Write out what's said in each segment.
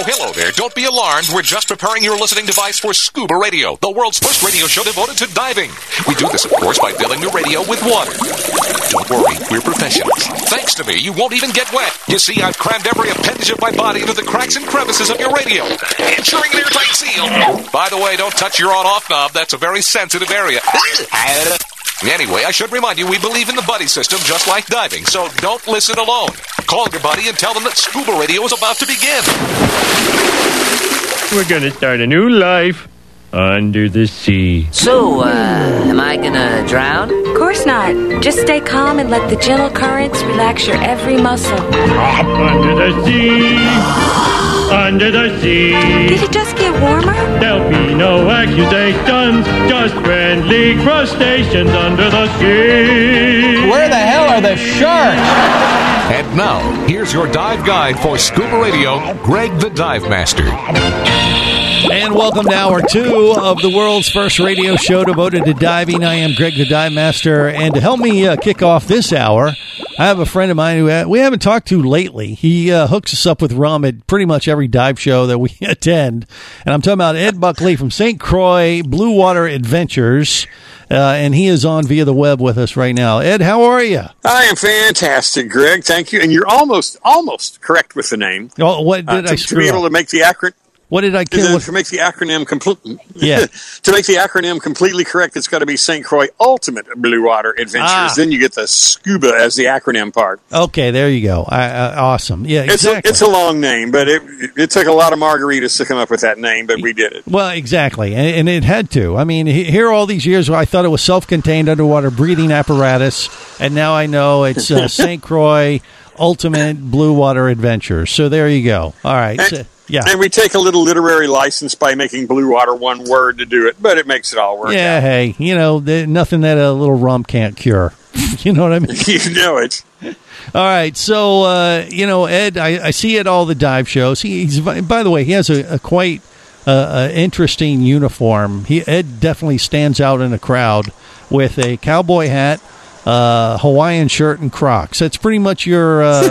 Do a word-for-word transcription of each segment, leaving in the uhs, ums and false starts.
Hello there. Don't be alarmed. We're just preparing your listening device for Scuba Radio, the world's first radio show devoted to diving. We do this, of course, by filling the radio with water. Don't worry, we're professionals. Thanks to me, you won't even get wet. You see, I've crammed every appendage of my body into the cracks and crevices of your radio, ensuring an airtight seal. By the way, don't touch your on-off knob. That's a very sensitive area. Anyway, I should remind you, we believe in the buddy system just like diving, so don't listen alone. Call your buddy and tell them that Scuba Radio is about to begin. We're going to start a new life under the sea. So, uh, am I gonna drown? Of course not. Just stay calm and let the gentle currents relax your every muscle. Under the sea, under the sea. Did it just get warmer? There'll be no accusations, just friendly crustaceans under the sea. Where the hell are the sharks? And now, here's your dive guide for Scuba Radio, Greg the Dive Master. And welcome to hour two of the world's first radio show devoted to diving. I am Greg the Dive Master, and to help me uh, kick off this hour, I have a friend of mine who uh, we haven't talked to lately. He uh, hooks us up with rum at pretty much every dive show that we attend, and I'm talking about Ed Buckley from Saint Croix Blue Water Adventures, uh, and he is on via the web with us right now. Ed, how are you? I am fantastic, Greg. Thank you. And you're almost, almost correct with the name. Oh, what did uh, to, I screw To be able up? to make the acronym. What did I kill? To make the acronym complete, yeah. to make the acronym completely correct, it's got to be Saint Croix Ultimate Blue Water Adventures. Ah. Then you get the scuba as the acronym part. Okay, there you go. I, uh, awesome. Yeah, exactly. It's a, it's a long name, but it it took a lot of margaritas to come up with that name, but we did it. Well, exactly, and, and it had to. I mean, he, here all these years, I thought it was self-contained underwater breathing apparatus, and now I know it's uh, Saint Croix Ultimate Blue Water Adventures. So there you go. All right. And, so, yeah. And we take a little literary license by making blue water one word to do it, but it makes it all work Yeah, out. hey, you know, there, nothing that a little rum can't cure. You know what I mean? You know it. All right, so, uh, you know, Ed, I, I see at all the dive shows. He, he's, by the way, he has a, a quite uh, uh, interesting uniform. He, Ed definitely stands out in a crowd with a cowboy hat, uh, Hawaiian shirt, and Crocs. That's pretty much your uh,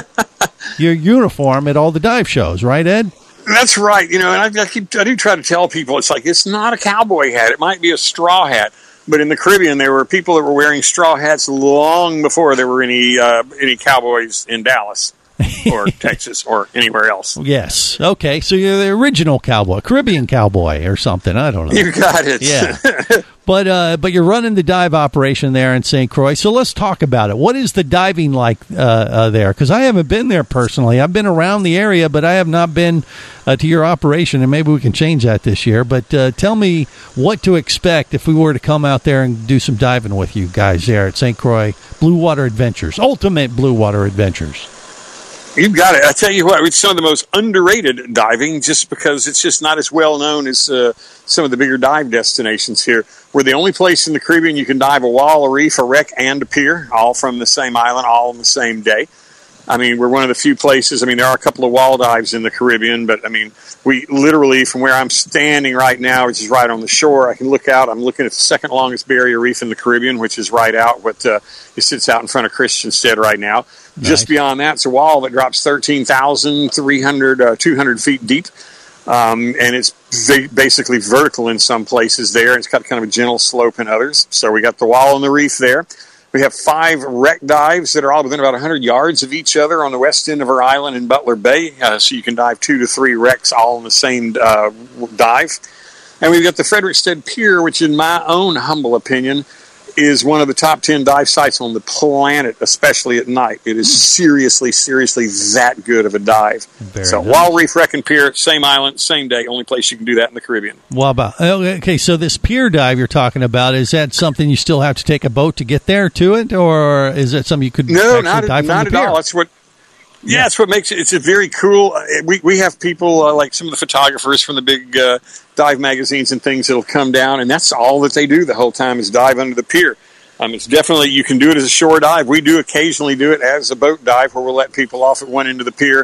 your uniform at all the dive shows, right, Ed? That's right. You know, and I, I keep I do try to tell people it's like it's not a cowboy hat. It might be a straw hat. But in the Caribbean, there were people that were wearing straw hats long before there were any uh, any cowboys in Dallas or Texas or anywhere else. Yes. Okay. So you're the original cowboy, Caribbean cowboy or something. I don't know. You got it. Yeah. But uh, but you're running the dive operation there in Saint Croix. So let's talk about it. What is the diving like uh, uh, there? Because I haven't been there personally. I've been around the area, but I have not been uh, to your operation, and maybe we can change that this year. But uh, tell me what to expect if we were to come out there and do some diving with you guys there at Saint Croix Blue Water Adventures, Ultimate Blue Water Adventures. You've got it. I tell you what, it's some of the most underrated diving just because it's just not as well known as uh, some of the bigger dive destinations here. We're the only place in the Caribbean you can dive a wall, a reef, a wreck, and a pier, all from the same island, all on the same day. I mean, we're one of the few places. I mean, there are a couple of wall dives in the Caribbean, but I mean, we literally, from where I'm standing right now, which is right on the shore, I can look out. I'm looking at the second longest barrier reef in the Caribbean, which is right out what uh, it sits out in front of Christiansted right now. Nice. Just beyond that, it's a wall that drops thirteen thousand three hundred, uh, two hundred feet deep. Um, and it's v- basically vertical in some places there. It's got kind of a gentle slope in others. So we got the wall and the reef there. We have five wreck dives that are all within about one hundred yards of each other on the west end of our island in Butler Bay. Uh, so you can dive two to three wrecks all in the same uh, dive. And we've got the Frederiksted Pier, which in my own humble opinion is one of the top ten dive sites on the planet, especially at night. It is seriously, seriously that good of a dive. Very so nice. Wall Reef, Wreck and Pier, same island, same day, only place you can do that in the Caribbean. Well, about, okay, so this pier dive you're talking about, is that something you still have to take a boat to get there to it, or is that something you could no, actually not, dive not from the at pier? all. That's what. Yeah, that's what makes it. It's a very cool. Uh, we we have people uh, like some of the photographers from the big uh, dive magazines and things that'll come down, and that's all that they do the whole time is dive under the pier. Um, it's definitely, you can do it as a shore dive. We do occasionally do it as a boat dive where we'll let people off at one end of the pier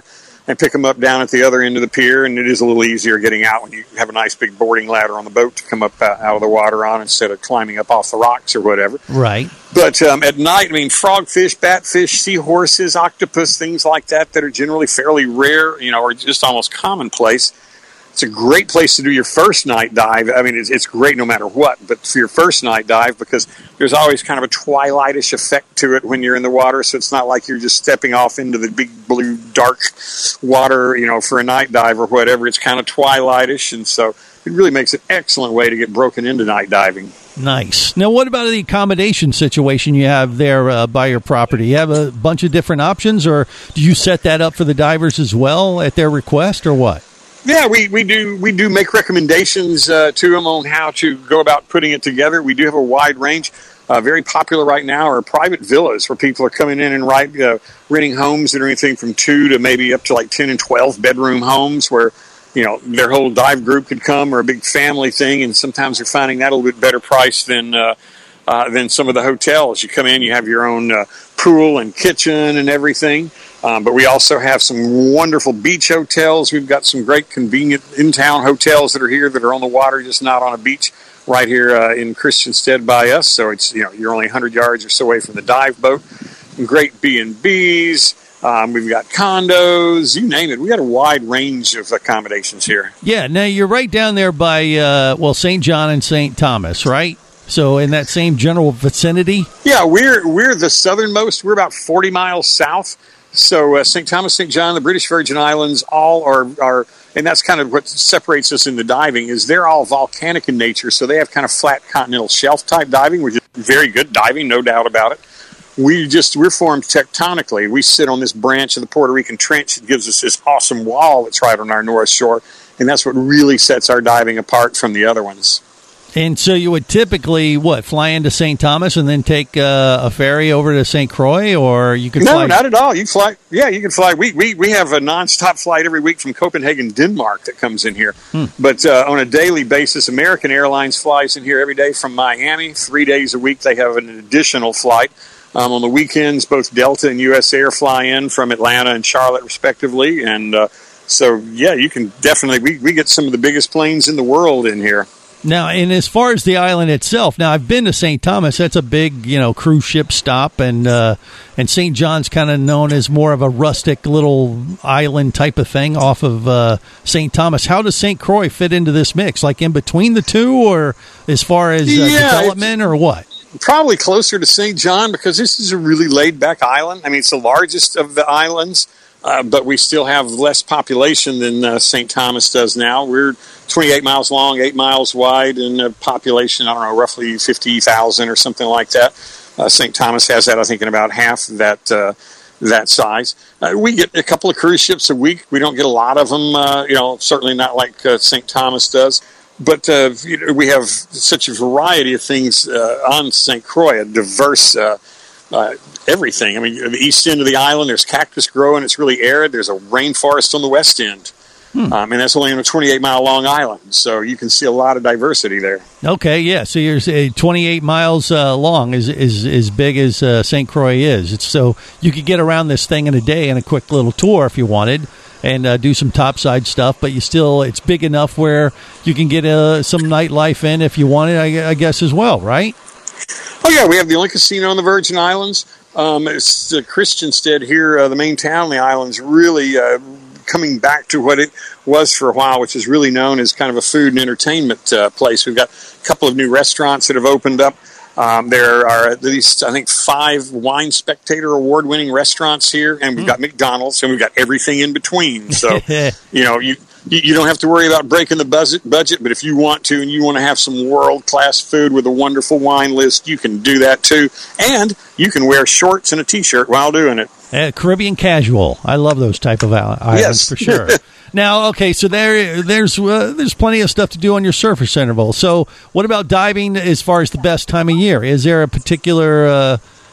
and pick them up down at the other end of the pier. And it is a little easier getting out when you have a nice big boarding ladder on the boat to come up uh, out of the water on instead of climbing up off the rocks or whatever. Right. But um, at night, I mean, frogfish, batfish, seahorses, octopus, things like that that are generally fairly rare, you know, or just almost commonplace. It's a great place to do your first night dive. I mean, it's, it's great no matter what, but for your first night dive, because there's always kind of a twilightish effect to it when you're in the water, so it's not like you're just stepping off into the big blue dark water, you know, for a night dive or whatever. It's kind of twilightish, and so it really makes an excellent way to get broken into night diving. Nice. Now, what about the accommodation situation you have there uh, by your property? You have a bunch of different options, or do you set that up for the divers as well at their request, or what? Yeah, we, we do we do make recommendations uh, to them on how to go about putting it together. We do have a wide range. Uh, very popular right now are private villas where people are coming in and right, uh, renting homes that are anything from two to maybe up to like ten and twelve bedroom homes where, you know, their whole dive group could come, or a big family thing. And sometimes they're finding that a little bit better price than uh, uh, than some of the hotels. You come in, you have your own uh, pool and kitchen and everything. Um, but we also have some wonderful beach hotels. We've got some great convenient in-town hotels that are here that are on the water, just not on a beach, right here uh, in Christiansted by us. So it's, you know, you're only one hundred yards or so away from the dive boat. Great B and B's. Um, we've got condos, you name it. We got a wide range of accommodations here. Yeah, now you're right down there by, uh, well, Saint John and Saint Thomas, right? So in that same general vicinity? Yeah, we're we're the southernmost. We're about forty miles south. So uh, Saint Thomas, Saint John, the British Virgin Islands, all are, are, and that's kind of what separates us in the diving, is they're all volcanic in nature. So they have kind of flat continental shelf type diving, which is very good diving, no doubt about it. We just, we're formed tectonically. We sit on this branch of the Puerto Rican Trench that gives us this awesome wall that's right on our north shore. And that's what really sets our diving apart from the other ones. And so you would typically, what, fly into Saint Thomas and then take uh, a ferry over to Saint Croix, or you could no, fly? No, not at all. You fly. Yeah, you can fly. We we we have a nonstop flight every week from Copenhagen, Denmark, that comes in here. Hmm. But uh, on a daily basis, American Airlines flies in here every day from Miami. Three days a week, they have an additional flight. Um, on the weekends, both Delta and U S Air fly in from Atlanta and Charlotte, respectively. And uh, so, yeah, you can definitely, we, we get some of the biggest planes in the world in here. Now, and as far as the island itself, now I've been to Saint Thomas. That's a big, you know, cruise ship stop, and uh, and Saint John's kind of known as more of a rustic little island type of thing off of uh, Saint Thomas. How does Saint Croix fit into this mix? Like in between the two, or as far as uh, yeah, development, or what? Probably closer to Saint John, because this is a really laid-back island. I mean, it's the largest of the islands. Uh, but we still have less population than uh, Saint Thomas does now. We're twenty-eight miles long, eight miles wide, and a population, I don't know, roughly fifty thousand or something like that. Uh, Saint Thomas has that, I think, in about half that uh, that size. Uh, we get a couple of cruise ships a week. We don't get a lot of them, uh, you know, certainly not like uh, Saint Thomas does. But uh, you know, we have such a variety of things uh, on Saint Croix, a diverse uh Uh, everything. I mean, the east end of the island, there's cactus growing. It's really arid. There's a rainforest on the west end. Hmm. Um, and that's only on a twenty-eight mile long island. So you can see a lot of diversity there. Okay, yeah. So you're uh, twenty-eight miles uh, long, is is as big as uh, Saint Croix is. It's so you could get around this thing in a day in a quick little tour if you wanted, and uh, do some topside stuff. But you still, it's big enough where you can get uh, some nightlife in if you wanted, I, I guess, as well, right? Oh, yeah, we have the only casino on the Virgin Islands. Um, it's uh, Christiansted here, uh, the main town on the islands, really uh, coming back to what it was for a while, which is really known as kind of a food and entertainment uh, place. We've got a couple of new restaurants that have opened up. Um, there are at least, I think, five Wine Spectator award-winning restaurants here, and we've mm. got McDonald's, and we've got everything in between. So, you know, you... You don't have to worry about breaking the budget, budget, but if you want to and you want to have some world-class food with a wonderful wine list, you can do that too. And you can wear shorts and a T-shirt while doing it. Uh, Caribbean casual. I love those type of islands, yes. For sure. Now, okay, so there, there's uh, there's plenty of stuff to do on your surface interval. So what about diving as far as the best time of year? Is there a particular uh,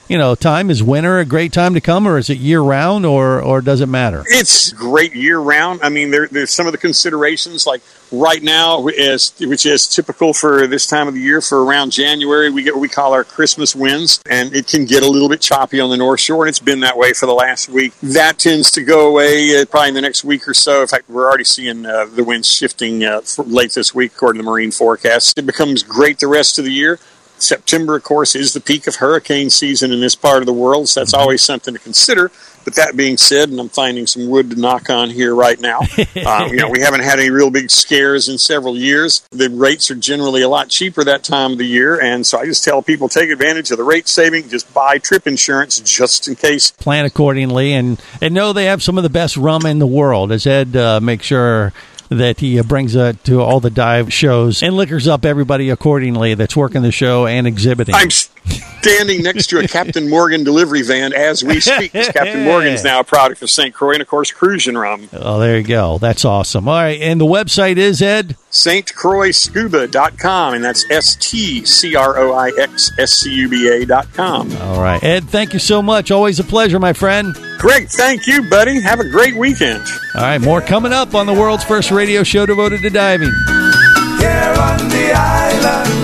you know, time? Is winter a great time to come, or is it year-round, or, or does it matter? It's great year-round. I mean, there, there's some of the considerations, like right now, is, which is typical for this time of the year, for around January, we get what we call our Christmas winds, and it can get a little bit choppy on the North Shore, and it's been that way for the last week. That tends to go away uh, probably in the next week or so. In fact, we're already seeing uh, the winds shifting uh, late this week, according to the marine forecast. It becomes great the rest of the year. September, of course, is the peak of hurricane season in this part of the world, so that's always something to consider. But that being said, and I'm finding some wood to knock on here right now, um, you know, we haven't had any real big scares in several years. The rates are generally a lot cheaper that time of the year, and so I just tell people, take advantage of the rate saving. Just buy trip insurance just in case. Plan accordingly, and, and know they have some of the best rum in the world, as Ed uh, makes sure that he uh, brings uh, to all the dive shows and liquors up everybody accordingly that's working the show and exhibiting. I'm standing next to a Captain Morgan delivery van as we speak. Captain Morgan's now a product of Saint Croix and, of course, Cruisin' Rum. Oh, there you go. That's awesome. All right, and the website is, Ed? Saint Croix Scuba dot com, and that's S T C R O I X S C U B A dot com. All right. Ed, thank you so much. Always a pleasure, my friend. Greg, thank you, buddy. Have a great weekend. All right, more coming up on the world's first radio show devoted to diving. Here on the island.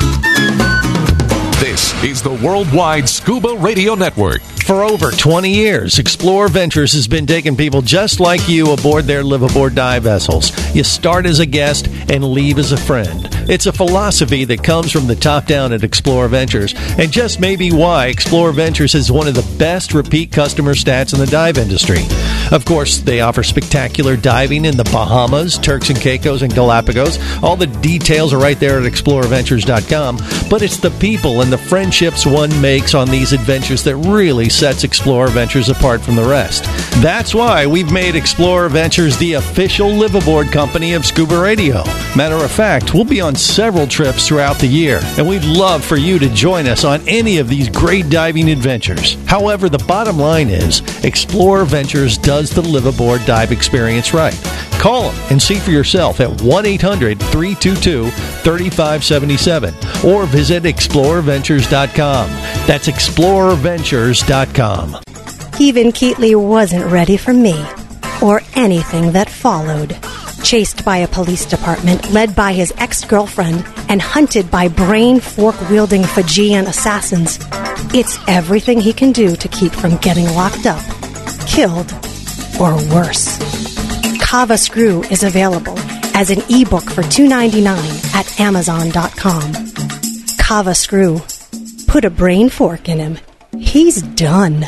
This is the Worldwide Scuba Radio Network. For over twenty years, Explorer Ventures has been taking people just like you aboard their live-aboard dive vessels. You start as a guest and leave as a friend. It's a philosophy that comes from the top down at Explorer Ventures, and just maybe why Explorer Ventures is one of the best repeat customer stats in the dive industry. Of course, they offer spectacular diving in the Bahamas, Turks and Caicos, and Galapagos. All the details are right there at explorer ventures dot com, but it's the people and the friendships one makes on these adventures that really sets Explorer Ventures apart from the rest. That's why we've made Explorer Ventures the official live-aboard company of Scuba Radio. Matter of fact, we'll be on several trips throughout the year, and we'd love for you to join us on any of these great diving adventures. However, the bottom line is, Explorer Ventures does the live-aboard dive experience right. Call them and see for yourself at one eight hundred three two two three five seven seven or visit explorer ventures dot com. That's explorer ventures dot com. Even Keatley wasn't ready for me, or anything that followed. Chased by a police department led by his ex-girlfriend and hunted by brain fork-wielding Fijian assassins, it's everything he can do to keep from getting locked up, killed, or worse. Kava Screw is available as an ebook for two dollars and ninety-nine cents at amazon dot com. Kava Screw. Put a brain fork in him. He's done.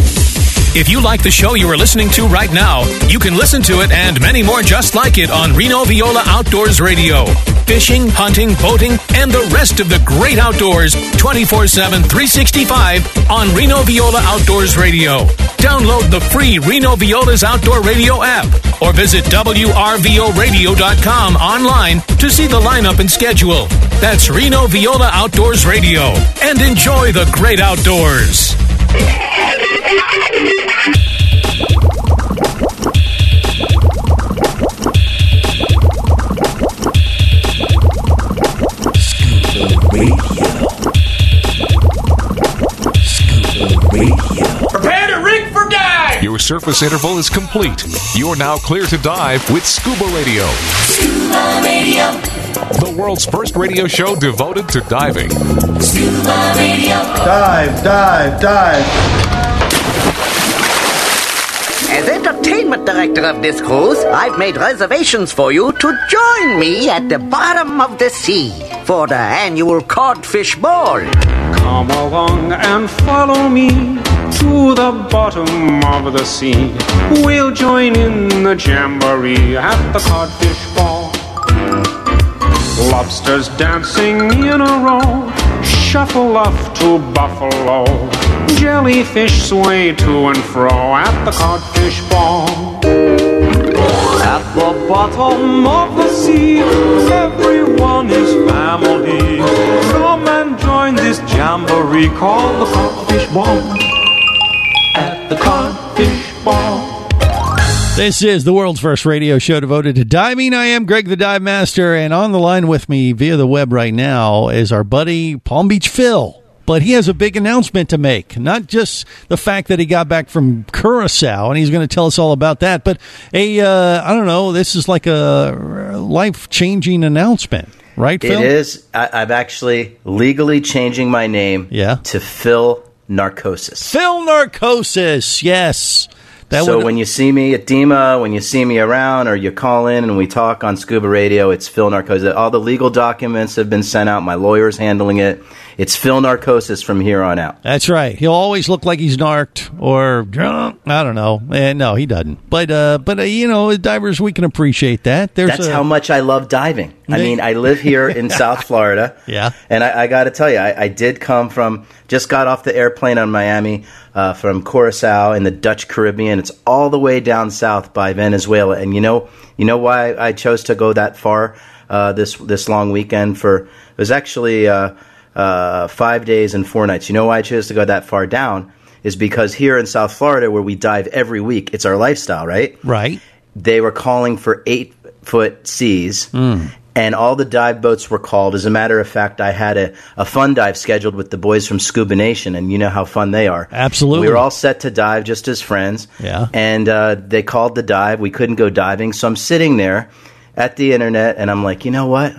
If you like the show you are listening to right now, you can listen to it and many more just like it on Reno Viola Outdoors Radio. Fishing, hunting, boating, and the rest of the great outdoors twenty-four seven, three sixty-five on Reno Viola Outdoors Radio. Download the free Reno Viola's Outdoor Radio app or visit W R V O radio dot com online to see the lineup and schedule. That's Reno Viola Outdoors Radio. And enjoy the great outdoors. Scuba Radio. Scuba Radio. Prepare to rig for dive! Your surface interval is complete. You're now clear to dive with Scuba Radio. Scuba Radio. The world's first radio show devoted to diving. Scuba Radio. Dive, dive, dive. As entertainment director of this cruise, I've made reservations for you to join me at the bottom of the sea for the annual Codfish Ball. Come along and follow me to the bottom of the sea. We'll join in the jamboree at the Codfish Ball. Lobsters dancing in a row shuffle off to Buffalo. Jellyfish sway to and fro at the Codfish Ball. At the bottom of the sea, everyone is family. Come and join this jamboree called the Codfish Ball. At the Codfish Ball. This is the world's first radio show devoted to diving. I am Greg the Dive Master, and on the line with me via the web right now is our buddy Palm Beach Phil. but he has a big announcement to make. Not just the fact that he got back from Curacao, and he's going to tell us all about that, but a, uh, I don't know, this is like a life-changing announcement, right, Phil? It is. I, I'm actually legally changing my name yeah. to Phil Narcosis. Phil Narcosis, yes. That so would, when you see me at D E M A, when you see me around, or you call in and we talk on Scuba Radio, it's Phil Narcosis. All the legal documents have been sent out. My lawyer's handling it. It's Phil Narcosis from here on out. That's right. He'll always look like he's narked or drunk. I don't know. Eh, no, he doesn't. But, uh, but uh, you know, divers, we can appreciate that. There's That's a, how much I love diving. I mean, I live here in South Florida. Yeah. And I, I got to tell you, I, I did come from, just got off the airplane on Miami uh, from Curacao in the Dutch Caribbean. It's all the way down south by Venezuela. And you know, you know why I chose to go that far uh, this this long weekend? For it was actually uh, uh, five days and four nights. You know why I chose to go that far down? Is because here in South Florida, where we dive every week, it's our lifestyle, right? Right. They were calling for eight foot seas. Mm. And all the dive boats were called. As a matter of fact, I had a, a fun dive scheduled with the boys from Scuba Nation, and you know how fun they are. Absolutely. We were all set to dive just as friends. Yeah. And uh, they called the dive. We couldn't go diving. So I'm sitting there at the internet, and I'm like, you know what?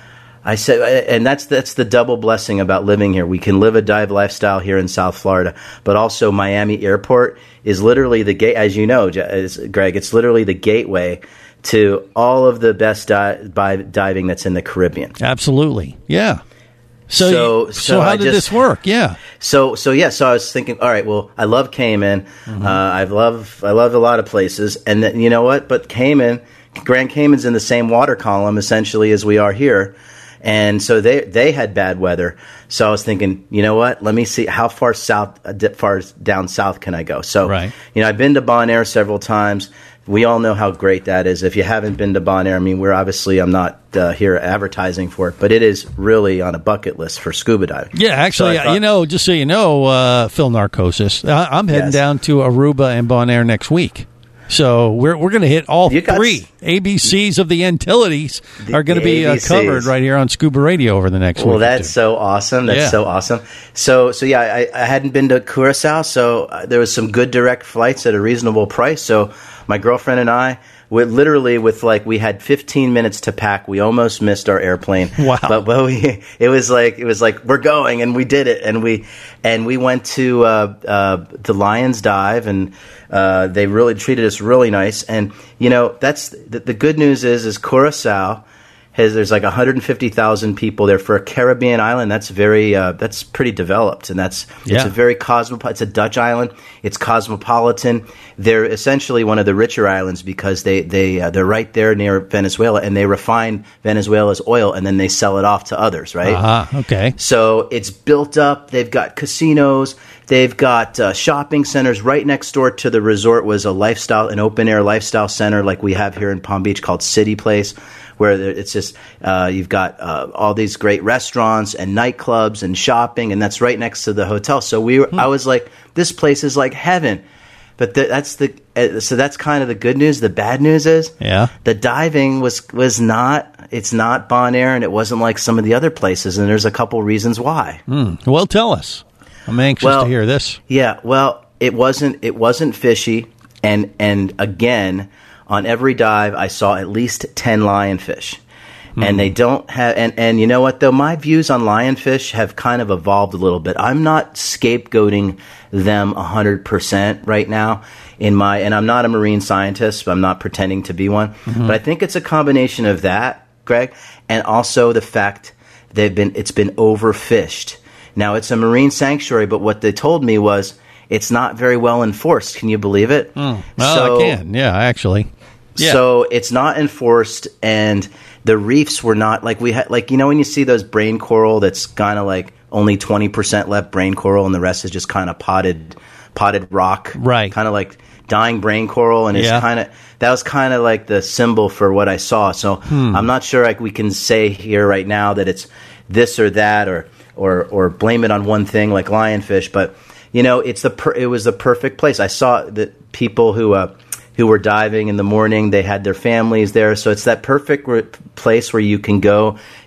I said, and that's that's the double blessing about living here. We can live a dive lifestyle here in South Florida, but also Miami Airport is literally the gate, as you know, Greg, it's literally the gateway to all of the best di- di- diving that's in the Caribbean. Absolutely. Yeah. So, so, you, so, so how I did just, this work? Yeah. So, so yeah. So I was thinking, all right. Well, I love Cayman. Mm-hmm. Uh, I love, I love a lot of places, and then, you know what? But Cayman, Grand Cayman's in the same water column essentially as we are here, and so they they had bad weather. So I was thinking, you know what? Let me see how far south, uh, far down south can I go? So, right. you know, I've been to Bonaire several times. We all know how great that is. If you haven't been to Bonaire, I mean, we're obviously, I'm not uh, here advertising for it, but it is really on a bucket list for scuba diving. Yeah, actually, so thought, you know, just so you know, uh, Phil Narcosis, I- I'm heading yes. down to Aruba and Bonaire next week. So we're we're going to hit all three A B Cs of the Antilles are going to be uh, covered right here on Scuba Radio over the next week. Well, that's so awesome. That's yeah. so awesome. So, so yeah, I, I hadn't been to Curacao, so uh, there was some good direct flights at a reasonable price. So my girlfriend and I, we literally with like we had fifteen minutes to pack. We almost missed our airplane. Wow! But, but we it was like it was like we're going, and we did it, and we and we went to uh, uh, the Lions Dive, and uh, they really treated us really nice. And you know that's the, the good news is is Curacao has there's like one hundred fifty thousand people there for a Caribbean island. That's very uh, that's pretty developed, and that's yeah. it's a very cosmopolitan. It's a Dutch island. It's cosmopolitan. They're essentially one of the richer islands because they they uh, they're right there near Venezuela, and they refine Venezuela's oil and then they sell it off to others. Right? Uh-huh. Okay. So it's built up. They've got casinos. They've got uh, shopping centers. Right next door to the resort was a lifestyle, an open air lifestyle center like we have here in Palm Beach called City Place, where it's just uh, you've got uh, all these great restaurants and nightclubs and shopping, and that's right next to the hotel. So we were, hmm. I was like, this place is like heaven. But the, that's the uh, so that's kind of the good news. The bad news is, yeah, the diving was was not. It's not Bonaire, and it wasn't like some of the other places. And there's a couple reasons why. Hmm. Well, tell us. I'm anxious well, to hear this. Yeah. Well, it wasn't. It wasn't fishy, and and again. On every dive, I saw at least ten lionfish. Mm. And they don't have, and, and you know what, though? My views on lionfish have kind of evolved a little bit. I'm not scapegoating them one hundred percent right now in my, and I'm not a marine scientist, but I'm not pretending to be one. Mm-hmm. But I think it's a combination of that, Greg, and also the fact they've been, it's been overfished. Now, it's a marine sanctuary, but what they told me was it's not very well enforced. Can you believe it? Mm. Well, so, I can. Yeah, actually. Yeah. So it's not enforced, and the reefs were not like we had. Like, you know, when you see those brain coral, that's kind of like only twenty percent left brain coral, and the rest is just kind of potted, potted rock, right? Kind of like dying brain coral, and it's yeah. kind of that was kind of like the symbol for what I saw. So hmm. I'm not sure like we can say here right now that it's this or that, or or or blame it on one thing like lionfish, but you know, it's the per- it was the perfect place. I saw that people who. Uh, who were diving in the morning, they had their families there. So it's that perfect re- place where you can go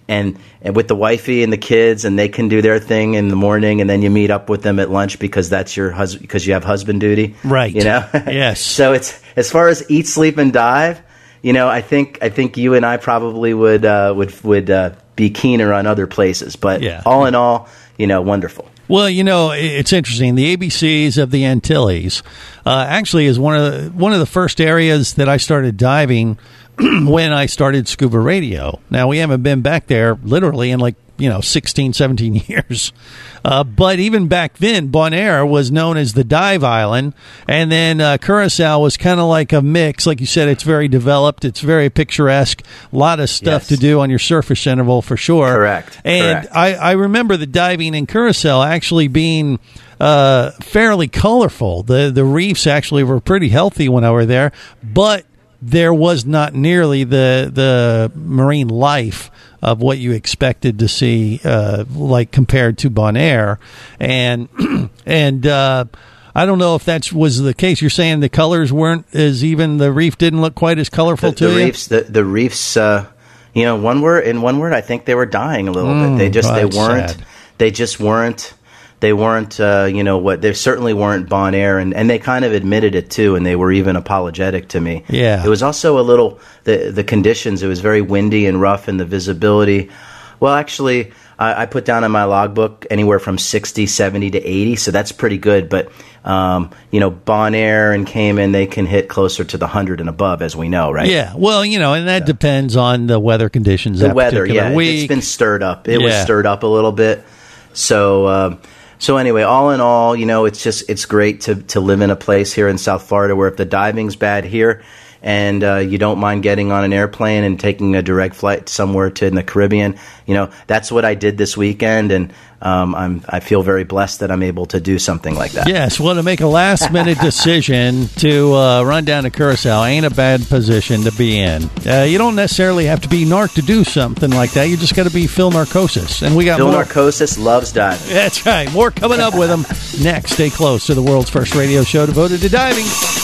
and, and with the wifey and the kids, and they can do their thing in the morning, and then you meet up with them at lunch because that's your hus- because you have husband duty, right? You know, yes. So it's as far as eat, sleep, and dive. You know, I think I think you and I probably would uh, would would uh, be keener on other places, but yeah. all in all, you know, wonderful. Well, you know, it's interesting. The A B Cs of the Antilles uh, actually is one of the, one of the first areas that I started diving when I started scuba radio. Now, we haven't been back there literally in like, you know, sixteen, seventeen years. Uh, but even back then, Bonaire was known as the dive island. And then uh, Curacao was kind of like a mix. Like you said, it's very developed. It's very picturesque. A lot of stuff Yes. to do on your surface interval for sure. Correct. And Correct. I, I remember the diving in Curacao actually being uh, fairly colorful. The, the reefs actually were pretty healthy when I were there. But there was not nearly the the marine life of what you expected to see, uh, like compared to Bonaire, and and uh, I don't know if that was the case. You're saying the colors weren't as even the reef didn't look quite as colorful the, to the you. Reefs, the the reefs, uh, you know, one word in one word, I think they were dying a little Mm, bit. They just oh, they that's weren't. sad. They just weren't. They weren't, uh, you know, what they certainly weren't Bonaire, and, and they kind of admitted it too, and they were even apologetic to me. Yeah. It was also a little the the conditions. It was very windy and rough, and the visibility. Well, actually, I, I put down in my logbook anywhere from sixty, seventy to eighty, so that's pretty good. But um, you know, Bonaire and Cayman, they can hit closer to the hundred and above, as we know, right? Yeah, well, you know, and that depends on the weather conditions. The that weather, particular yeah, week. it's been stirred up. It was Yeah. stirred up a little bit. So, um, so anyway, all in all, you know, it's just it's great to to live in a place here in South Florida where if the diving's bad here, and uh, you don't mind getting on an airplane and taking a direct flight somewhere to in the Caribbean, you know, that's what I did this weekend, and um, I'm I feel very blessed that I'm able to do something like that. Yes, well, to make a last-minute decision to uh, run down to Curacao ain't a bad position to be in. Uh, you don't necessarily have to be narc to do something like that. You just got to be Phil Narcosis. And we got Phil more. Narcosis loves diving. That's right. More coming up with him next. Stay close to the world's first radio show devoted to diving.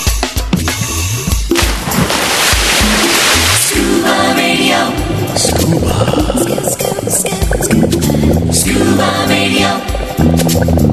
Scuba Radio. Scuba. Scuba Radio.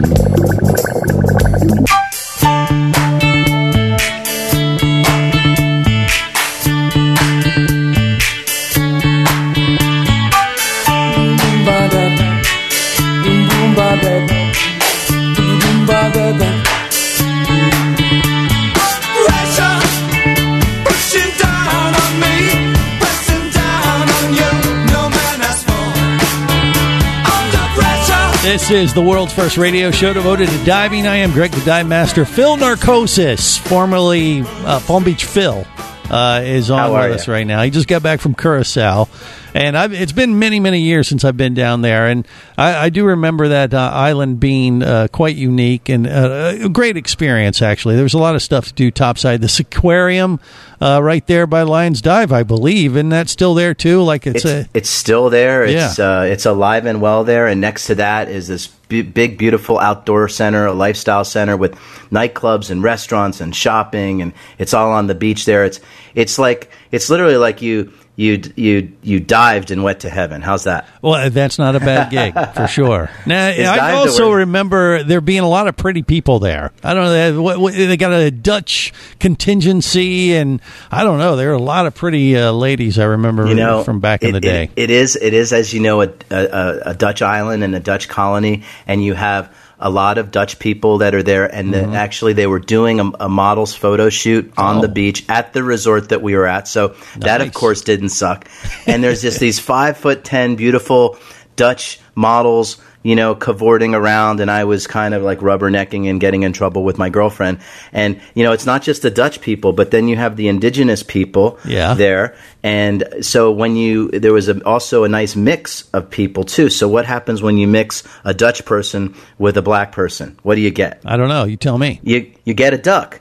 This is the world's first radio show devoted to diving. I am Greg the Dive Master. Phil Narcosis, formerly uh, Palm Beach Phil, uh, is on How are with us ya? right now. He just got back from Curacao. And I've, it's been many, many years since I've been down there. And I, I do remember that uh, island being uh, quite unique and uh, a great experience, actually. There was a lot of stuff to do topside. The aquarium uh, right there by Lions Dive, I believe. Isn't that still there, too? Like it's, It's, a... it's still there. It's Yeah. uh, it's alive and well there. And next to that is this b- big, beautiful outdoor center, a lifestyle center with nightclubs and restaurants and shopping, and it's all on the beach there. It's it's like it's literally like you you you you dived and went to heaven. How's that? Well, that's not a bad gig for sure. Now, It's I dived also over- remember there being a lot of pretty people there. I don't know. They, what, what, they got a Dutch contingency, and I don't know. There are a lot of pretty uh, ladies I remember You know, from back in it- the day. it- it is it is as you know a, a, a Dutch island and a Dutch colony, and you have a lot of Dutch people that are there, and Mm-hmm. the, actually they were doing a, a model's photo shoot on Oh. the beach at the resort that we were at. So that, of Nice. course, didn't suck. And there's just these five foot ten beautiful Dutch models, you know, cavorting around, and I was kind of like rubbernecking and getting in trouble with my girlfriend. And you know, it's not just the Dutch people, but then you have the indigenous people Yeah. there. And so when you there was a, also a nice mix of people too. So what happens when you mix a Dutch person with a black person? What do you get? I don't know. You tell me. You you get a duck.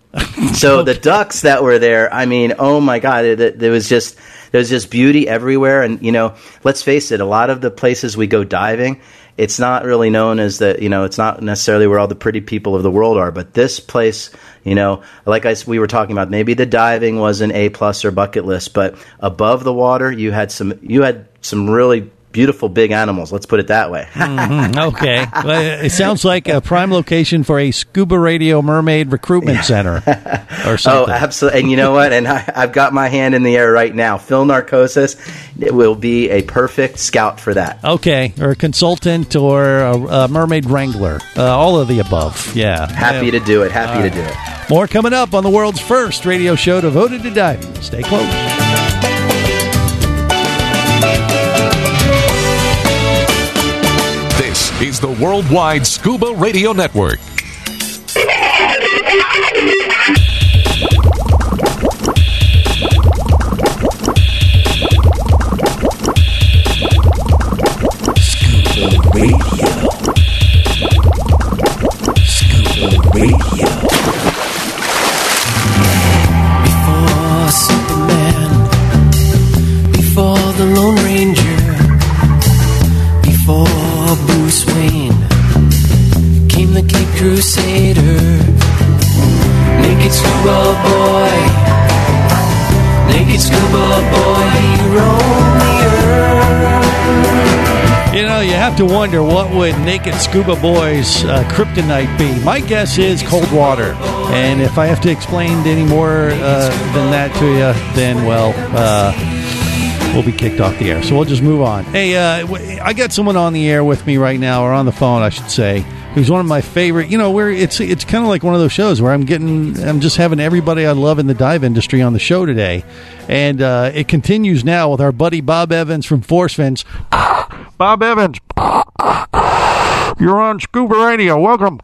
So the ducks that were there, I mean, oh my God, it, there was just there was just beauty everywhere. And you know, let's face it, a lot of the places we go diving, it's not really known as the, you know, it's not necessarily where all the pretty people of the world are. But this place, you know, like I, s- we were talking about, maybe the diving was an A plus or bucket list, but above the water, you had some, you had some really beautiful big animals. Let's put it that way. Mm-hmm. Okay. Well, it sounds like a prime location for a Scuba Radio Mermaid Recruitment Center or something. Oh, absolutely. And you know what? And I, I've got my hand in the air right now. Phil Narcosis will be a perfect scout for that. Okay. Or a consultant or a, a mermaid wrangler. Uh, all of the above. Yeah. Happy yeah. to do it. Happy All to do right. it. More coming up on the world's first radio show devoted to diving. Stay close. This is the Worldwide Scuba Radio Network. Scuba Radio. Scuba Radio. Before Superman, before the Lone Ranger, before Bruce Wayne, came the Cape Crusader, naked scuba boy, naked scuba boy, he roamed the earth. You know, you have to wonder, what would Naked Scuba Boy's uh, kryptonite be? My guess is cold water. And if I have to explain any more uh, than that to you, then, well, uh, we'll be kicked off the air. So we'll just move on. Hey, uh, I got someone on the air with me right now, or on the phone, I should say, who's one of my favorite. You know, where it's it's kind of like one of those shows where I'm getting, I'm just having everybody I love in the dive industry on the show today. And uh, it continues now with our buddy Bob Evans from Force Fins. Bob Evans, you're on Scuba Radio. Welcome.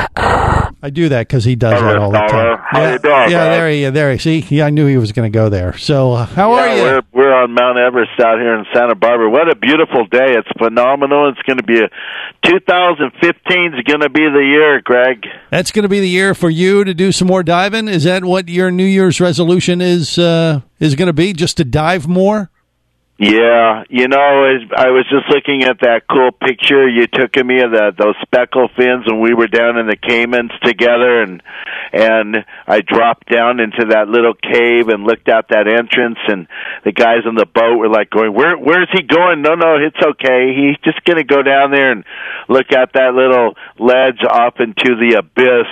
I do that because he does that all the time. How yeah, you doing, yeah, man? there he, there he. See, yeah, I knew he was going to go there. So, uh, how yeah, are you? We're, we're on Mount Everest out here in Santa Barbara. What a beautiful day! It's phenomenal. It's going to be a twenty fifteen is going to be the year, Greg. That's going to be the year for you to do some more diving. Is that what your New Year's resolution is? Uh, is going to be just to dive more? Yeah, you know, I was just looking at that cool picture you took of me of the, those speckle fins when we were down in the Caymans together, and and I dropped down into that little cave and looked out that entrance, and the guys on the boat were like going, "Where, where's he going?" No, no, it's okay. He's just going to go down there and look at that little ledge off into the abyss,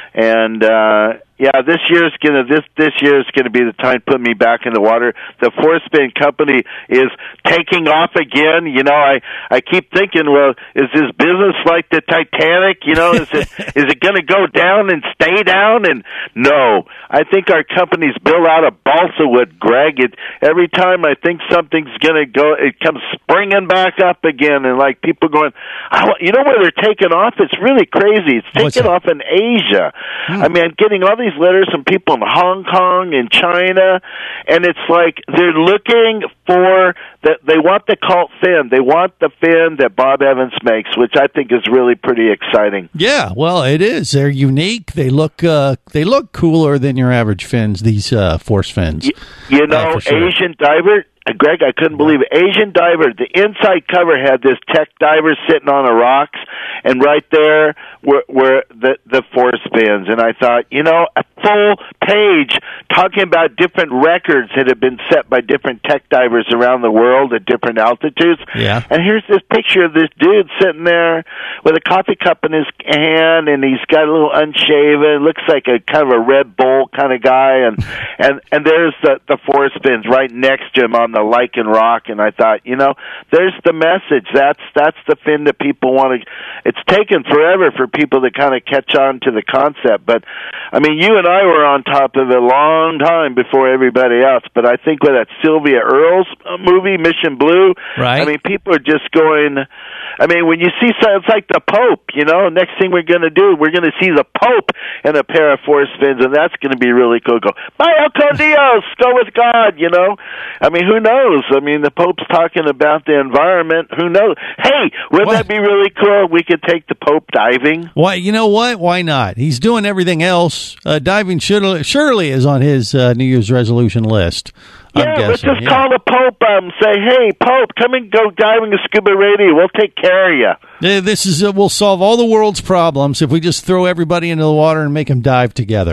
and uh yeah, this year's gonna this this year's gonna be the time to put me back in the water. The Force Fin Company is taking off again. You know, I I keep thinking, well, is this business like the Titanic? You know, is it is it gonna go down and stay down? And no, I think our company's built out of balsa wood, Greg. It every time I think something's gonna go, it comes springing back up again, and like people going, oh, you know where they're taking off? It's really crazy. It's taking off in Asia. Hmm. I mean, I'm getting all these letters from people in Hong Kong and China, and it's like they're looking for that. They want the cult fin. They want the fin that Bob Evans makes, which I think is really pretty exciting. Yeah, well, it is. They're unique. They look uh, they look cooler than your average fins. These uh, Force fins. You, you know, uh, sure. Asian Diver. Greg, I couldn't believe it. Asian Diver, the inside cover had this tech diver sitting on the rocks, and right there were, were the, the Force Fins. And I thought, you know, a full page talking about different records that have been set by different tech divers around the world at different altitudes. Yeah. And here's this picture of this dude sitting there with a coffee cup in his hand, and he's got a little unshaven, looks like a kind of a Red Bull kind of guy, and, and, and there's the, the Force Fins right next to him on the lichen rock, and I thought, you know, there's the message. That's that's the fin that people want to. It's taken forever for people to kind of catch on to the concept, but I mean, you and I were on top of it a long time before everybody else. But I think with that Sylvia Earles movie, Mission Blue, right? I mean, people are just going. I mean, when you see, it's like the Pope, you know, next thing we're going to do, we're going to see the Pope in a pair of Force Fins, and that's going to be really cool. Go, Vaya con Dios, go with God, you know. I mean, who knows? I mean, the Pope's talking about the environment. Who knows? Hey, wouldn't what? that be really cool? We could take the Pope diving. Why? You know what? Why not? He's doing everything else. Uh, diving should, surely is on his uh, New Year's resolution list. I'm yeah, guessing. let's just yeah. call the Pope up and say, hey, Pope, come and go diving to Scuba Radio. We'll take care of you. Uh, This is uh, we'll solve all the world's problems if we just throw everybody into the water and make them dive together.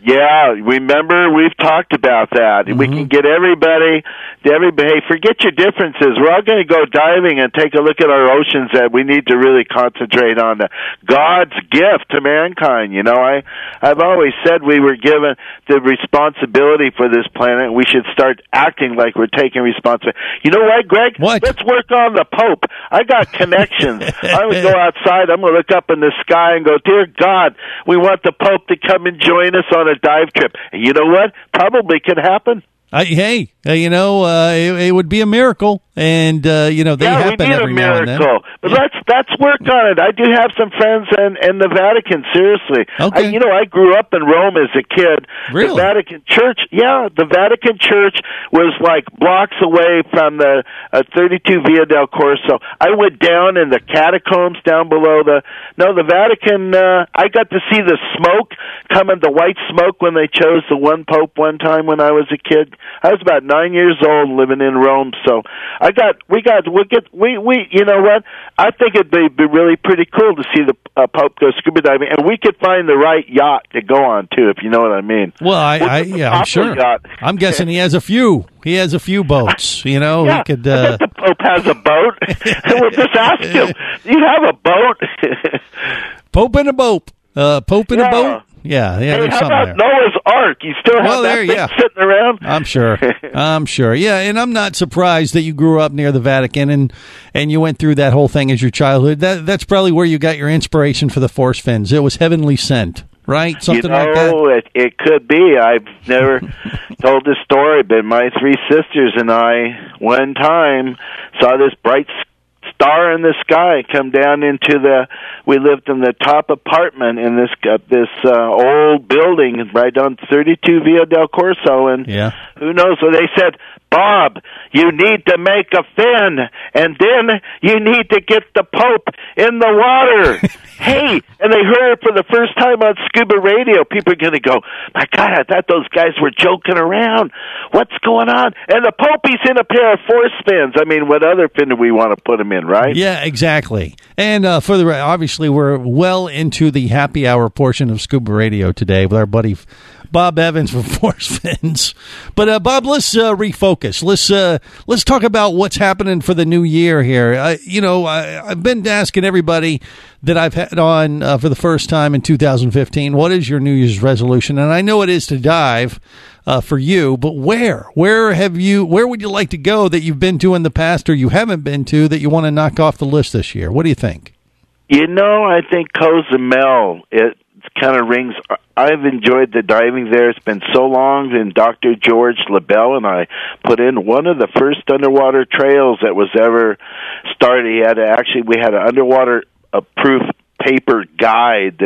Yeah, remember we've talked about that. Mm-hmm. We can get everybody, everybody. Hey, forget your differences. We're all going to go diving and take a look at our oceans. That we need to really concentrate on the God's gift to mankind. You know, I, I've always said we were given the responsibility for this planet. We should start acting like we're taking responsibility. You know what, Greg? What? Let's work on the Pope. I got connections. I'm going to go outside. I'm going to look up in the sky and go, dear God, we want the Pope to come and join us on a dive trip. And you know what? Probably could happen. Uh, hey, uh, you know, uh, it, it would be a miracle, and uh, you know they yeah, happen we need every a now and then. miracle. But yeah. let's let's work on it. I do have some friends in, in the Vatican. Seriously, okay. I, you know, I grew up in Rome as a kid. Really? The Vatican Church, yeah, the Vatican Church was like blocks away from the uh, thirty-two Via del Corso. I went down in the catacombs down below the. No, the Vatican. Uh, I got to see the smoke coming, the white smoke when they chose the one pope one time when I was a kid. I was about nine years old living in Rome, so I got we got we get we we you know what? I think it'd be, be really pretty cool to see the uh, Pope go scuba diving, and we could find the right yacht to go on too, if you know what I mean. Well, I, I yeah, I'm sure. Yacht. I'm guessing he has a few. He has a few boats. You know, yeah, he could. I Uh... bet the Pope has a boat. We'll just ask him. You have a boat? Pope in a boat. Uh, Pope in yeah. a boat. Yeah, yeah. Hey, there's how something about there. Noah's Ark? You still have well, that there, thing yeah. sitting around? I'm sure. I'm sure. Yeah, and I'm not surprised that you grew up near the Vatican and and you went through that whole thing as your childhood. That that's probably where you got your inspiration for the force fins. It was heavenly sent, right? Something you know, like that. It, it could be. I've never told this story, but my three sisters and I one time saw this bright star in the sky come down into the. We lived in the top apartment in this uh, this uh, old building right on thirty-two Via del Corso, and yeah. who knows? So they said, Bob, you need to make a fin, and then you need to get the Pope in the water. Hey, and they heard it for the first time on Scuba Radio. People are going to go, my God, I thought those guys were joking around. What's going on? And the Pope, he's in a pair of force fins. I mean, what other fin do we want to put him in, right? Yeah, exactly. And uh, for the obviously, we're well into the happy hour portion of Scuba Radio today with our buddy Bob Evans from Force Fins. But uh, Bob, let's uh, refocus. Let's uh, let's talk about what's happening for the new year here. Uh, you know, I, I've been asking everybody that I've had on uh, for the first time in two thousand fifteen, what is your New Year's resolution? And I know it is to dive uh, for you, but where? Where have you? Where would you like to go that you've been to in the past or you haven't been to that you want to knock off the list this year? What do you think? You know, I think Cozumel, it kind of rings. I've enjoyed the diving there. It's been so long, and Doctor George LaBelle and I put in one of the first underwater trails that was ever started. He had to actually, we had an underwater uh, proof paper guide,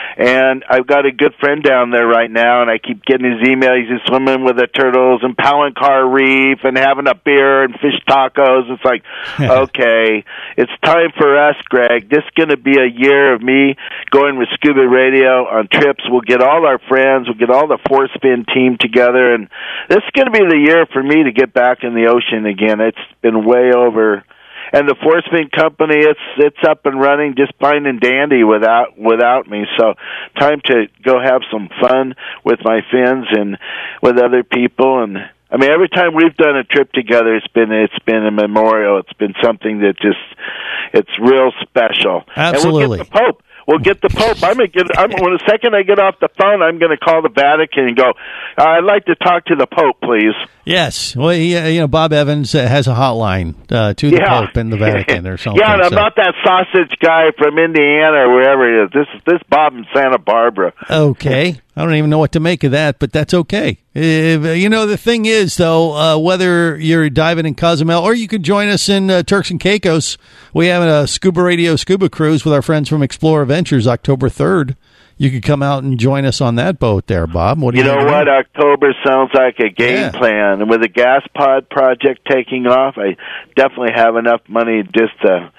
and I've got a good friend down there right now, and I keep getting his email. He's just swimming with the turtles and Palancar Reef and having a beer and fish tacos. It's like, okay, it's time for us, Greg. This is going to be a year of me going with Scuba Radio on trips. We'll get all our friends, we'll get all the Force Fin team together, and this is going to be the year for me to get back in the ocean again. It's been way over. And the Force Fin company, it's it's up and running, just fine and dandy without without me. So, time to go have some fun with my fins and with other people. And I mean, every time we've done a trip together, it's been it's been a memorial. It's been something that just it's real special. Absolutely. And we'll get the Pope. We'll get the Pope. I'm gonna get. I'm when the second I get off the phone, I'm going to call the Vatican and go. I'd like to talk to the Pope, please. Yes. Well, he, uh, you know, Bob Evans uh, has a hotline uh, to the yeah. Pope in the Vatican or something. Yeah, and I'm so. not that sausage guy from Indiana or wherever it is. This is this Bob in Santa Barbara. Okay. I don't even know what to make of that, but that's okay. If, you know, the thing is, though, uh, whether you're diving in Cozumel or you could join us in uh, Turks and Caicos, we have a Scuba Radio Scuba Cruise with our friends from Explorer Ventures October third. You could come out and join us on that boat there, Bob. What do you, you know think? what? October sounds like a game Yeah. plan. And with the gas pod project taking off, I definitely have enough money just to,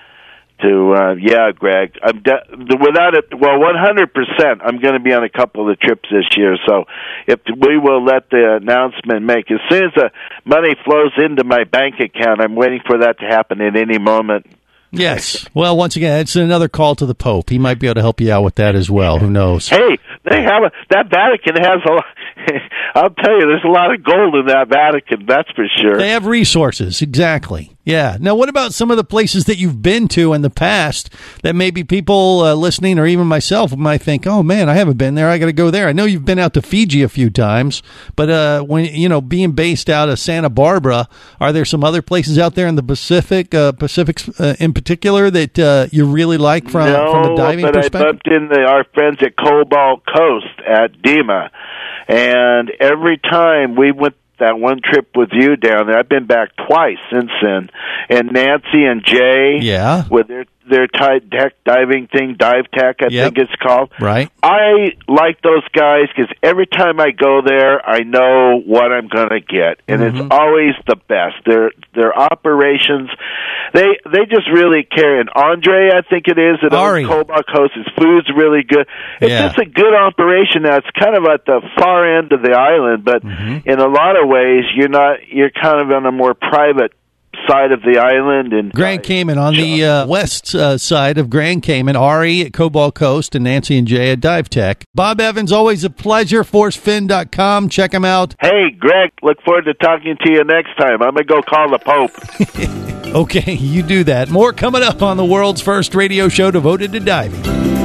to uh, yeah, Greg. I'm de- without it, well, one hundred percent, I'm going to be on a couple of the trips this year. So if we will let the announcement make, as soon as the money flows into my bank account, I'm waiting for that to happen at any moment. Yes. Well, once again, it's another call to the Pope. He might be able to help you out with that as well. Who knows? Hey, they have a, that Vatican has a lot. I'll tell you, there's a lot of gold in that Vatican, that's for sure. They have resources, exactly. Yeah. Now, what about some of the places that you've been to in the past that maybe people uh, listening or even myself might think, oh, man, I haven't been there. I got to go there. I know you've been out to Fiji a few times, but uh, when you know, being based out of Santa Barbara, are there some other places out there in the Pacific, uh, Pacific uh, in particular, that uh, you really like from, no, from a diving but perspective? I bumped into our friends at Cobalt Coast at Dima, and every time we went that one trip with you down there, I've been back twice since then, and Nancy and Jay, yeah, with their their tide tech diving thing, Dive Tech, I Yep. think it's called. Right. I like those guys because every time I go there, I know what I'm going to get, and Mm-hmm. it's always the best. Their their operations, they they just really care. And Andre, I think it is, at Ari. Cobalt Coast, his food's really good. It's Yeah. just a good operation. Now it's kind of at the far end of the island, but Mm-hmm. in a lot of ways, you're not. You're kind of on a more private side of the island. And Grand Cayman on the uh, west uh, side of Grand Cayman. Ari at Cobalt Coast and Nancy and Jay at Dive Tech. Bob Evans, always a pleasure. force fin dot com. Check him out. Hey, Greg, look forward to talking to you next time. I'm going to go call the Pope. Okay, you do that. More coming up on the world's first radio show devoted to diving.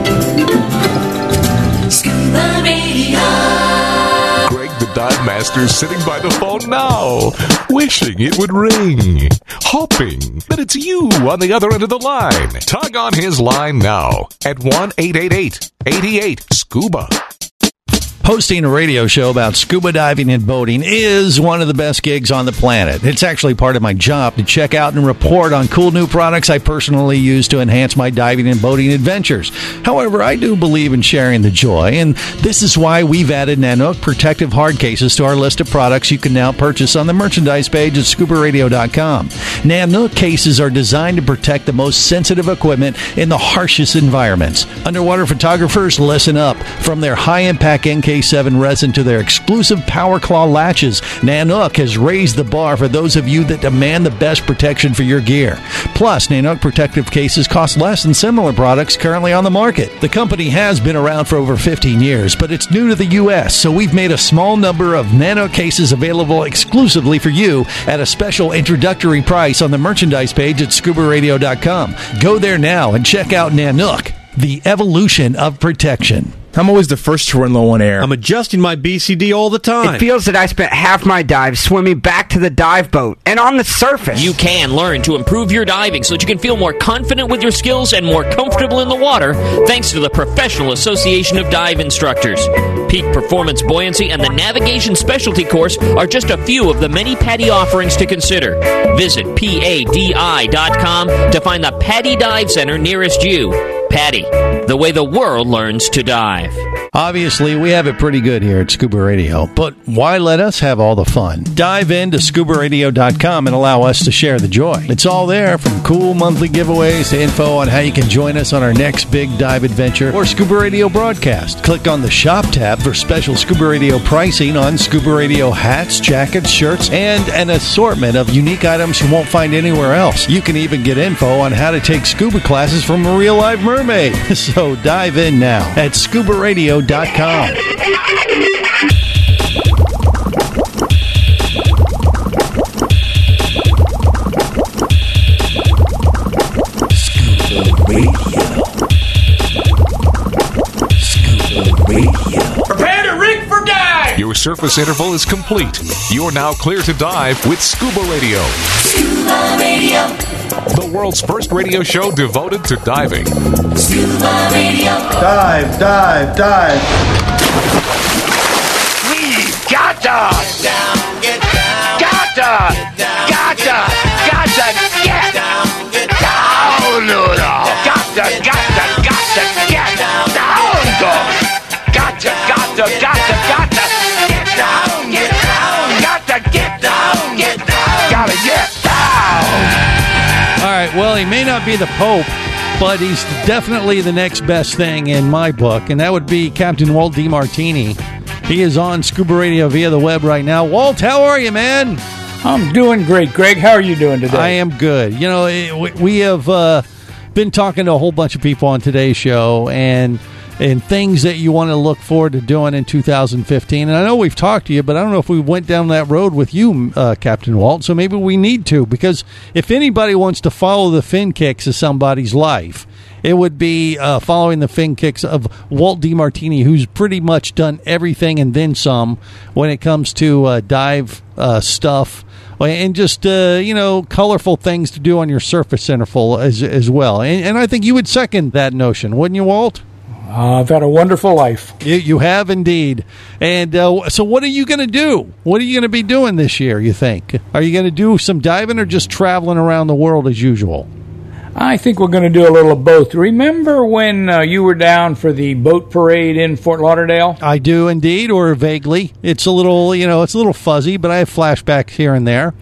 Scuba Radio. Greg the Dive Master sitting by the phone now, wishing it would ring, hoping that it's you on the other end of the line. Tug on his line now at one eight eight eight, eight eight, SCUBA. Hosting a radio show about scuba diving and boating is one of the best gigs on the planet. It's actually part of my job to check out and report on cool new products I personally use to enhance my diving and boating adventures. However, I do believe in sharing the joy, and this is why we've added Nanook protective hard cases to our list of products you can now purchase on the merchandise page at scuba radio dot com. Nanook cases are designed to protect the most sensitive equipment in the harshest environments. Underwater photographers, listen up. From their high-impact N K seven resin to their exclusive Power Claw latches, Nanook has raised the bar for those of you that demand the best protection for your gear. Plus, Nanook protective cases cost less than similar products currently on the market. The company has been around for over fifteen years, but it's new to the U S, so we've made a small number of Nanook cases available exclusively for you at a special introductory price on the merchandise page at scuba radio dot com. Go there now and check out Nanook, the evolution of protection. I'm always the first to run low on air. I'm adjusting my B C D all the time. It feels that I spent half my dive swimming back to the dive boat and on the surface. You can learn to improve your diving so that you can feel more confident with your skills and more comfortable in the water thanks to the Professional Association of Dive Instructors. Peak Performance Buoyancy and the Navigation Specialty Course are just a few of the many PADI offerings to consider. Visit P A D I dot com to find the PADI Dive Center nearest you. PADI, the way the world learns to dive. Obviously, we have it pretty good here at Scuba Radio, but why let us have all the fun? Dive into scuba radio dot com and allow us to share the joy. It's all there, from cool monthly giveaways to info on how you can join us on our next big dive adventure or Scuba Radio broadcast. Click on the Shop tab for special Scuba Radio pricing on Scuba Radio hats, jackets, shirts, and an assortment of unique items you won't find anywhere else. You can even get info on how to take scuba classes from a real live mermaid. So dive in now at scuba radio dot com. Prepare to rig for dive! Your surface interval is complete. You're now clear to dive with Scuba Radio. Scuba Radio. The world's first radio show devoted to diving. Scuba Radio. Dive, dive, dive. We've got to! Get down, get down. Got to! Got to! Got to get down, get down, Noodle. Got to, got to, got to get down, dog. Got to, got to, got to, got to get down, get down. Got to get down, get down. Gotta get down. All right, well, he may not be the Pope, but he's definitely the next best thing in my book, and that would be Captain Walt DeMartini. He is on Scuba Radio via the web right now. Walt, how are you, man? I'm doing great, Greg. How are you doing today? I am good. You know, we have uh, been talking to a whole bunch of people on today's show, and and things that you want to look forward to doing in two thousand fifteen. And I know we've talked to you, but I don't know if we went down that road with you, uh, Captain Walt, so maybe we need to, because if anybody wants to follow the fin kicks of somebody's life, it would be uh, following the fin kicks of Walt DeMartini, who's pretty much done everything and then some when it comes to uh, dive uh, stuff and just, uh, you know, colorful things to do on your surface interval as, as well. And, and I think you would second that notion, wouldn't you, Walt? Uh, I've had a wonderful life. You, you have indeed. And uh, so what are you going to do? What are you going to be doing this year, you think? Are you going to do some diving or just traveling around the world as usual? I think we're going to do a little of both. Remember when uh, you were down for the boat parade in Fort Lauderdale? I do indeed, or vaguely. It's a little, you know, it's a little fuzzy, but I have flashbacks here and there.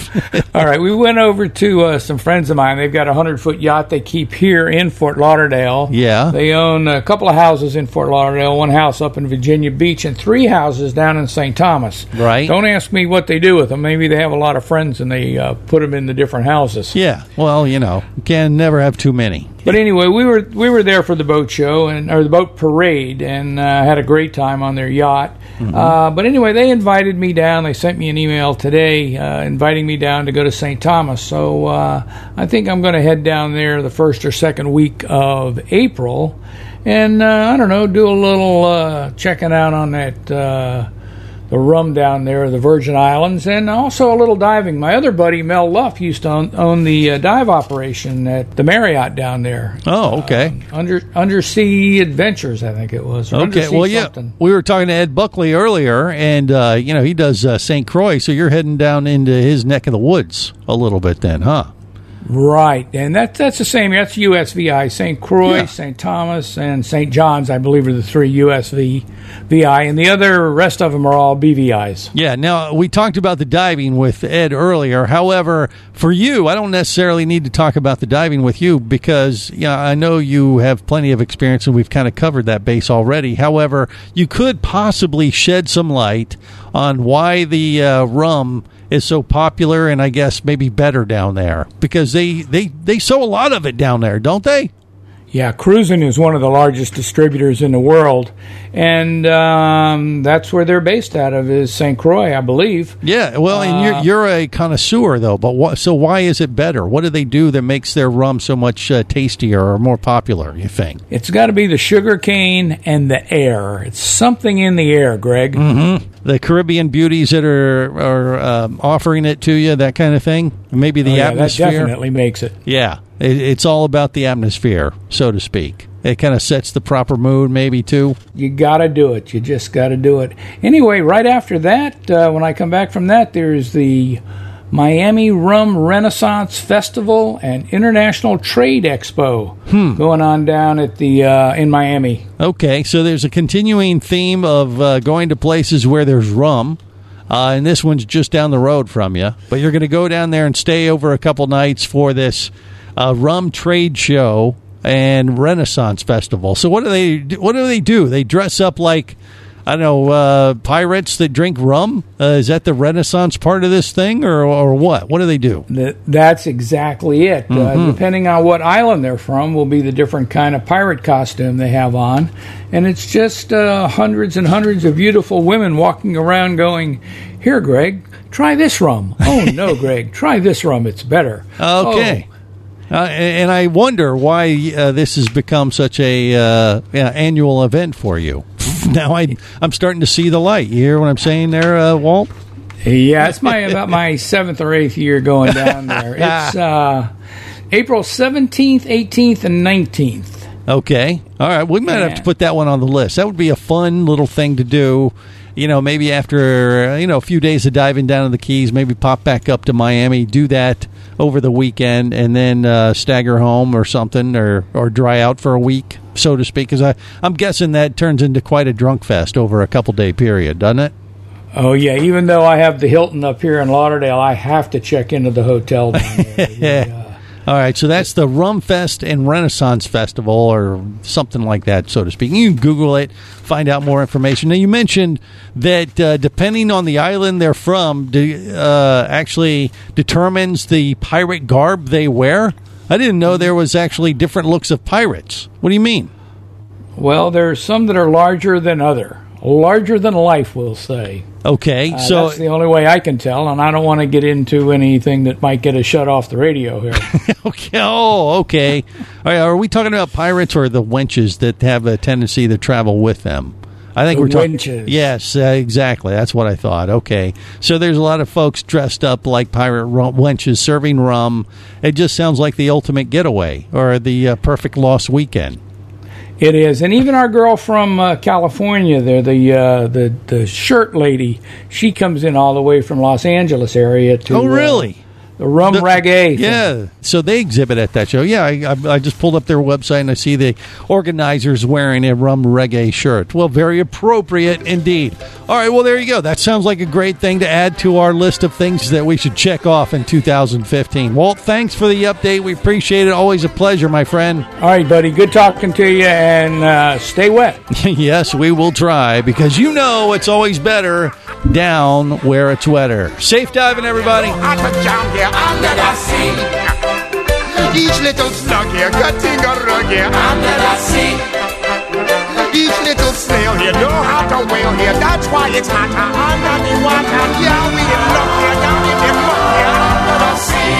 All right, we went over to uh, some friends of mine. They've got a hundred-foot yacht they keep here in Fort Lauderdale. Yeah. They own a couple of houses in Fort Lauderdale, one house up in Virginia Beach, and three houses down in Saint Thomas. Right. Don't ask me what they do with them. Maybe they have a lot of friends and they uh, put them in the different houses. Yeah, well, you know, you can never have too many. But anyway, we were we were there for the boat show and or the boat parade, and uh, had a great time on their yacht. Mm-hmm. Uh, but anyway, they invited me down. They sent me an email today uh, inviting me down to go to Saint Thomas. So uh, I think I'm going to head down there the first or second week of April, and uh, I don't know, do a little uh, checking out on that. Uh, the rum down there, the Virgin Islands, and also a little diving. My other buddy, Mel Luff, used to own, own the uh, dive operation at the Marriott down there. Oh, okay. Uh, under Undersea Adventures, I think it was. Okay, Undersea well, yeah. something. We were talking to Ed Buckley earlier, and, uh, you know, he does uh, Saint Croix, so you're heading down into his neck of the woods a little bit then, huh? Right, and that, that's the same. That's U S V I. Saint Croix, yeah. Saint Thomas, and Saint John's, I believe, are the three U S V I, and the other rest of them are all B V Is. Yeah, now, we talked about the diving with Ed earlier. However, for you, I don't necessarily need to talk about the diving with you because, yeah, I know you have plenty of experience, and we've kind of covered that base already. However, you could possibly shed some light on why the uh, rum is so popular and I guess maybe better down there, because they, they, they sell a lot of it down there, don't they? Yeah, Cruisin' is one of the largest distributors in the world, and um, that's where they're based out of, is Saint Croix, I believe. Yeah, well, and you're, you're a connoisseur, though, but what, so why is it better? What do they do that makes their rum so much uh, tastier or more popular, you think? It's got to be the sugar cane and the air. It's something in the air, Greg. Mm-hmm. The Caribbean beauties that are, are um, offering it to you, that kind of thing? Maybe the oh, yeah, atmosphere? That definitely makes it. Yeah. It's all about the atmosphere, so to speak. It kind of sets the proper mood, maybe, too. You got to do it. You just got to do it. Anyway, right after that, uh, when I come back from that, there's the Miami Rum Renaissance Festival and International Trade Expo hmm. going on down at the uh, in Miami. Okay, so there's a continuing theme of uh, going to places where there's rum. Uh, and this one's just down the road from you. But you're going to go down there and stay over a couple nights for this uh, rum trade show and Renaissance Festival. So what do they what do they do? They dress up like, I don't know, uh, pirates that drink rum? Uh, is that the Renaissance part of this thing, or or what? What do they do? That's exactly it. Mm-hmm. Uh, depending on what island they're from will be the different kind of pirate costume they have on. And it's just uh, hundreds and hundreds of beautiful women walking around going, "Here, Greg, try this rum." "Oh, no, Greg, try this rum. It's better." Okay. Oh. Uh, and I wonder why uh, this has become such a uh, yeah, annual event for you. Now I, I'm starting to see the light. You hear what I'm saying there, uh, Walt? Yeah, it's my about my seventh or eighth year going down there. It's uh, April seventeenth, eighteenth, and nineteenth. Okay. All right. We might yeah. have to put that one on the list. That would be a fun little thing to do. You know, maybe after, you know, a few days of diving down to the Keys, maybe pop back up to Miami, do that over the weekend, and then uh, stagger home or something, or, or dry out for a week, so to speak. Because I'm guessing that turns into quite a drunk fest over a couple-day period, doesn't it? Oh, yeah. Even though I have the Hilton up here in Lauderdale, I have to check into the hotel down there. Yeah. Uh, All right, so that's the Rum Fest and Renaissance Festival, or something like that, so to speak. You can Google it, find out more information. Now, you mentioned that uh, depending on the island they're from, de- uh, actually determines the pirate garb they wear. I didn't know there was actually different looks of pirates. What do you mean? Well, there's some that are larger than other. Larger than life, we'll say. Okay, uh, so that's the only way I can tell, and I don't want to get into anything that might get us shut off the radio here. okay, oh, okay. All right, are we talking about pirates or the wenches that have a tendency to travel with them? I think the we're talking. wenches. Yes, uh, exactly. That's what I thought. Okay, so there's a lot of folks dressed up like pirate rum- wenches serving rum. It just sounds like the ultimate getaway or the uh, perfect lost weekend. It is, and even our girl from uh, California, there, the uh, the the shirt lady, she comes in all the way from Los Angeles area to. Oh, really? Uh, the rum the, reggae. Yeah, thing. So they exhibit at that show. Yeah, I, I, I just pulled up their website and I see the organizers wearing a rum reggae shirt. Well, very appropriate indeed. All right, well, there you go. That sounds like a great thing to add to our list of things that we should check off in two thousand fifteen. Walt, thanks for the update. We appreciate it. Always a pleasure, my friend. All right, buddy. Good talking to you, and uh, stay wet. Yes, we will try, because you know it's always better down where it's wetter. Safe diving, everybody. Under the sea, each little slug here, cutting a rug here. Under the sea, each little snail here know how to whale here. That's why it's hotter under the water. Yeah, we in luck here, down in the muck here. Under the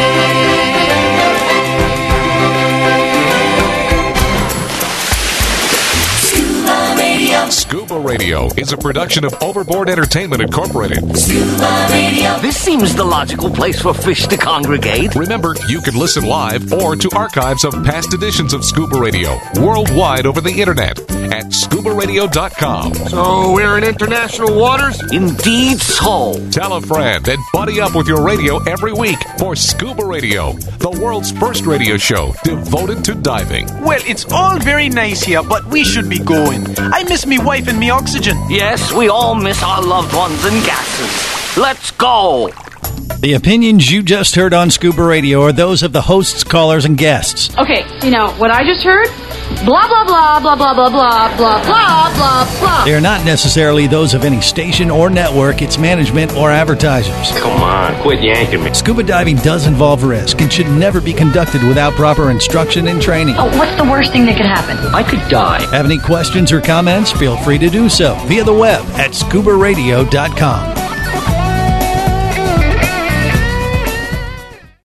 sea. Scuba Radio is a production of Overboard Entertainment Incorporated. Scuba Radio. This seems the logical place for fish to congregate. Remember, you can listen live or to archives of past editions of Scuba Radio worldwide over the internet at scuba radio dot com. So we're in international waters? Indeed so. Tell a friend and buddy up with your radio every week for Scuba Radio, the world's first radio show devoted to diving. Well, it's all very nice here, but we should be going. I miss me wife and me oxygen. Yes, we all miss our loved ones and gases. Let's go. The opinions you just heard on Scuba Radio are those of the hosts, callers, and guests. Okay, you know, what I just heard? Blah, blah, blah, blah, blah, blah, blah, blah, blah, blah, blah. They are not necessarily those of any station or network, its management, or advertisers. Come on, quit yanking me. Scuba diving does involve risk and should never be conducted without proper instruction and training. Oh, what's the worst thing that could happen? I could die. Have any questions or comments? Feel free to do so via the web at scuba radio dot com.